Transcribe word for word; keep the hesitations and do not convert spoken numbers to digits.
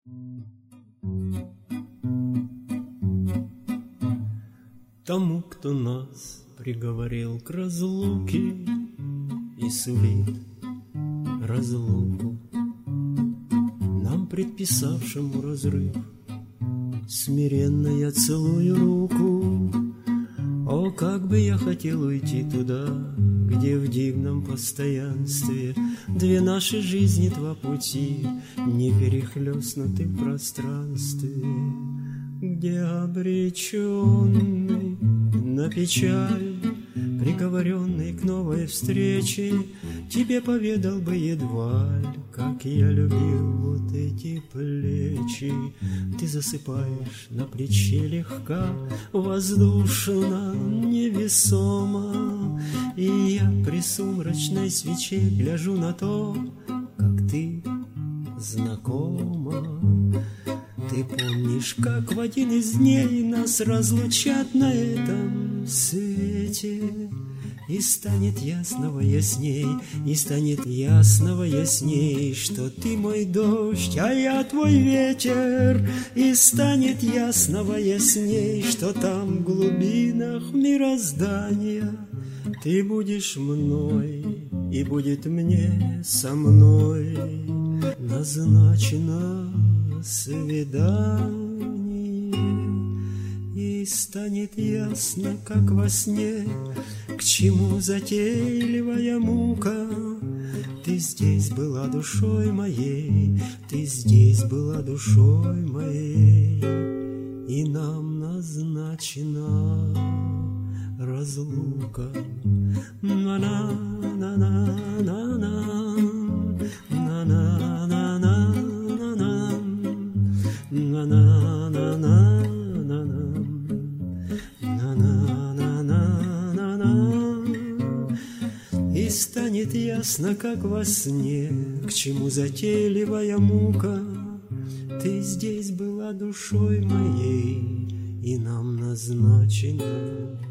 Тому, кто нас приговорил к разлуке и сулит разлуку, нам, предписавшему разрыв, смиренно я целую руку. О, как бы я хотел уйти туда, где в дивном постоянстве две наши жизни, два пути, не перехлестнуты в пространстве, где обреченный на печаль, приговоренный к новой встрече, тебе поведал бы едва ли, как я любил вот эти плечи. Ты засыпаешь на плече легка, воздушно, невесомо, и я при сумрачной свече гляжу на то, как ты знакома. Ты помнишь, как в один из дней нас разлучат на этом свете, и станет ясного ясней, и станет ясного ясней, что ты мой дождь, а я твой ветер, и станет ясного ясней, что там в глубинах мироздания ты будешь мной, и будет мне со мной назначено свидание. И станет ясно, как во сне, к чему затейливая мука. Ты здесь была душой моей, ты здесь была душой моей, и нам назначена разлука. На-на-на-на-на-на, на-на-на-на-на, и станет ясно, как во сне, к чему затейливая мука. Ты здесь была душой моей, и нам назначена